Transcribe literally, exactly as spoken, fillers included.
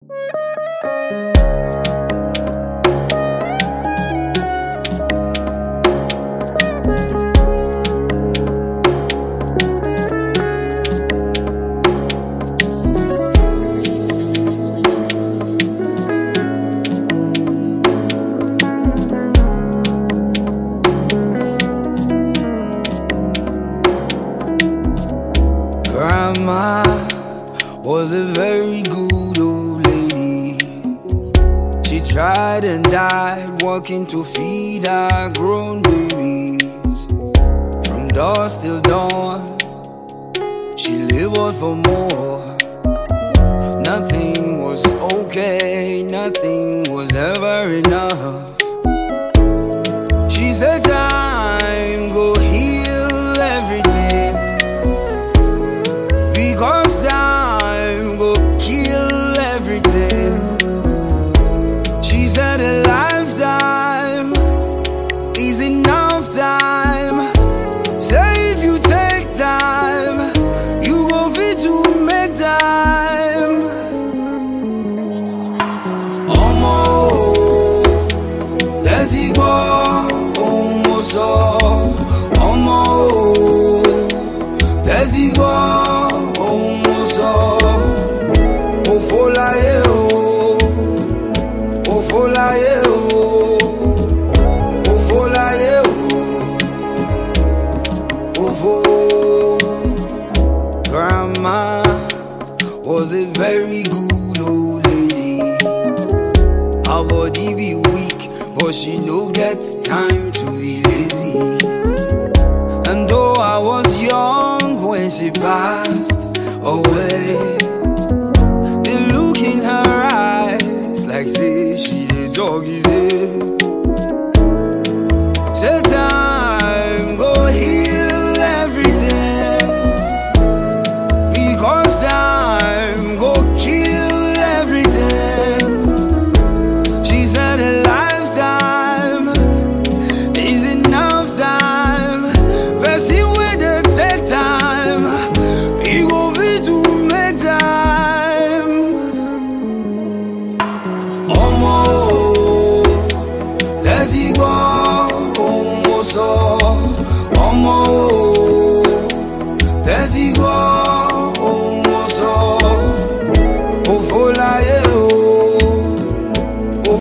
Grandma was a very good old lady. She tried and died working to feed her grown babies. From dusk till dawn, she labored for more. Nothing was okay, nothing was ever enough. She said time go heal everything, because time go kill everything. She said a lifetime is enough time. Say if you take time, you go fit to make time. Omo, there's equal, almost all. Omo, there's equal. Grandma was a very good old lady. Her body be weak, but she no get time to be lazy. And though I was young when she passed away,